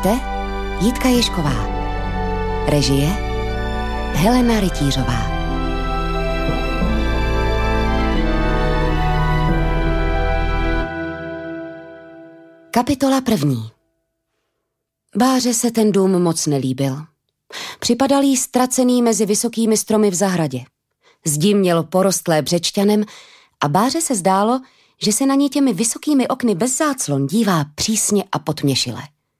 Čte Jitka Ježková. Režie Helena Rytířová. Kapitola 1. Báře se ten dům moc nelíbil. Připadal jí ztracený mezi vysokými stromy v zahradě. Zdi měl porostlé břečťanem a Báře se zdálo, že se na ní těmi vysokými okny bez záclon dívá přísně a potměšile.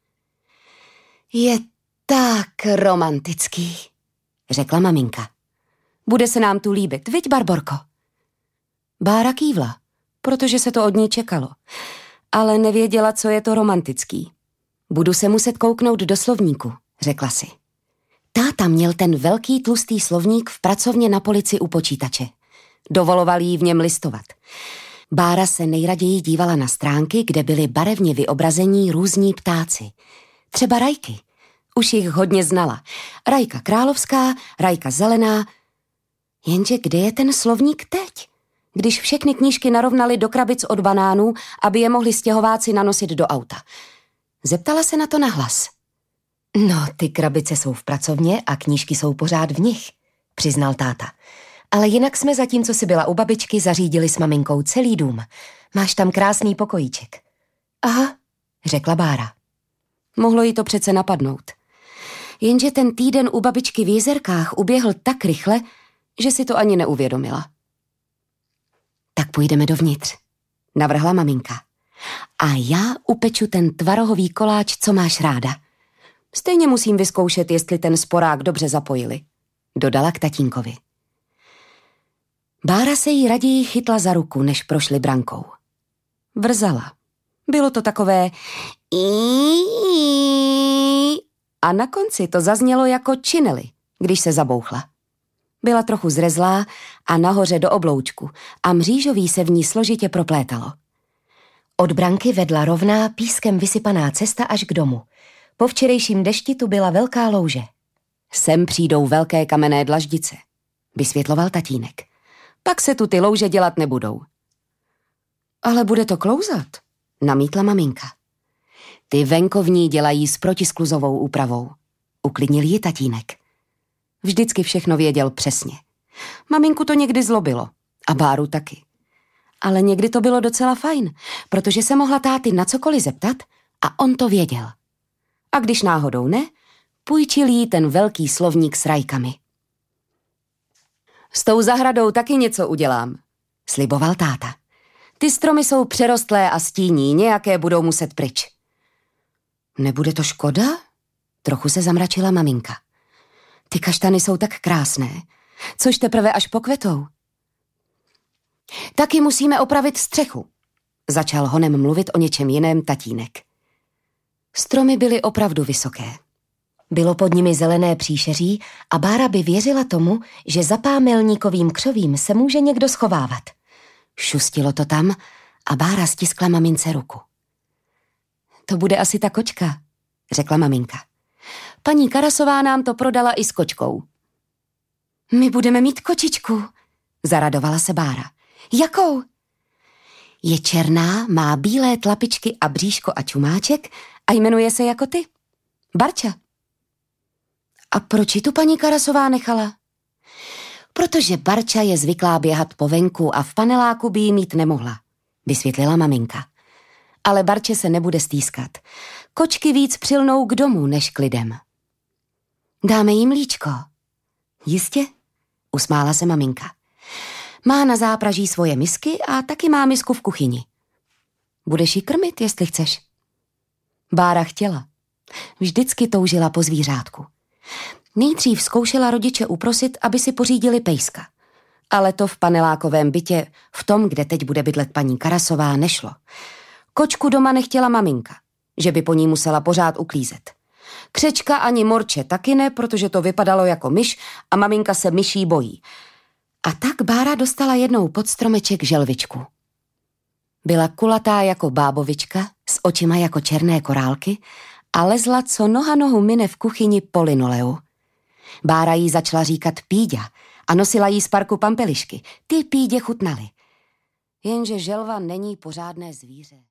Je tak romantický, řekla maminka. Bude se nám tu líbit, viď, Barborko? Bára kývla, protože se to od ní čekalo, ale nevěděla, co je to romantický. Budu se muset kouknout do slovníku, řekla si. Táta měl ten velký tlustý slovník v pracovně na polici u počítače. Dovoloval jí v něm listovat. Bára se nejraději dívala na stránky, kde byly barevně vyobrazení různí ptáci. Třeba rajky. Už jich hodně znala. Rajka královská, rajka zelená. Jenže kde je ten slovník teď? Když všechny knížky narovnali do krabic od banánů, aby je mohli stěhováci nanosit do auta. Zeptala se na to nahlas. No, ty krabice jsou v pracovně a knížky jsou pořád v nich, přiznal táta. Ale jinak jsme zatím, co si byla u babičky, zařídili s maminkou celý dům. Máš tam krásný pokojíček. Aha, řekla Bára. Mohlo jí to přece napadnout. Jenže ten týden u babičky v Jizerkách uběhl tak rychle, že si to ani neuvědomila. Tak půjdeme dovnitř, navrhla maminka. A já upeču ten tvarohový koláč, co máš ráda. Stejně musím vyzkoušet, jestli ten sporák dobře zapojili, dodala k tatínkovi. Bára se jí raději chytla za ruku, než prošli brankou. Vrzala. Bylo to takové a na konci to zaznělo jako činely, když se zabouchla. Byla trochu zrezlá a nahoře do obloučku a mřížový se v ní složitě proplétalo. Od branky vedla rovná, pískem vysypaná cesta až k domu. Po včerejším dešti tu byla velká louže. Sem přijdou velké kamenné dlaždice, vysvětloval tatínek. Pak se tu ty louže dělat nebudou. Ale bude to klouzat, namítla maminka. Ty venkovní dělají s protiskluzovou úpravou, uklidnil ji tatínek. Vždycky všechno věděl přesně. Maminku to někdy zlobilo a Báru taky. Ale někdy to bylo docela fajn, protože se mohla táty na cokoliv zeptat a on to věděl. A když náhodou ne, půjčil jí ten velký slovník s rajkami. S tou zahradou taky něco udělám, sliboval táta. Ty stromy jsou přerostlé a stíní, nějaké budou muset pryč. Nebude to škoda? Trochu se zamračila maminka. Ty kaštany jsou tak krásné, což teprve až pokvetou. Taky musíme opravit střechu, začal honem mluvit o něčem jiném tatínek. Stromy byly opravdu vysoké. Bylo pod nimi zelené příšeří a Bára by věřila tomu, že za pámelníkovým křovím se může někdo schovávat. Šustilo to tam a Bára stiskla mamince ruku. To bude asi ta kočka, řekla maminka. Paní Karasová nám to prodala i s kočkou. My budeme mít kočičku, zaradovala se Bára. Jakou? Je černá, má bílé tlapičky a bříško a čumáček a jmenuje se jako ty. Barča. A proč ji tu paní Karasová nechala? Protože Barča je zvyklá běhat po venku a v paneláku by ji mít nemohla, vysvětlila maminka. Ale Barče se nebude stýskat. Kočky víc přilnou k domu, než k lidem. Dáme jí mlíčko. Jistě, usmála se maminka. Má na zápraží svoje misky a taky má misku v kuchyni. Budeš jí krmit, jestli chceš. Bára chtěla. Vždycky toužila po zvířátku. Nejdřív zkoušela rodiče uprosit, aby si pořídili pejska. Ale to v panelákovém bytě, v tom, kde teď bude bydlet paní Karasová, nešlo. Kočku doma nechtěla maminka, že by po ní musela pořád uklízet. Křečka ani morče taky ne, protože to vypadalo jako myš a maminka se myší bojí. A tak Bára dostala jednou pod stromeček želvičku. Byla kulatá jako bábovička, s očima jako černé korálky a lezla, co noha nohu mine v kuchyni po linoleu. Bára jí začala říkat Píďa a nosila jí z parku pampelišky. Ty Pídě chutnaly. Jenže želva není pořádné zvíře.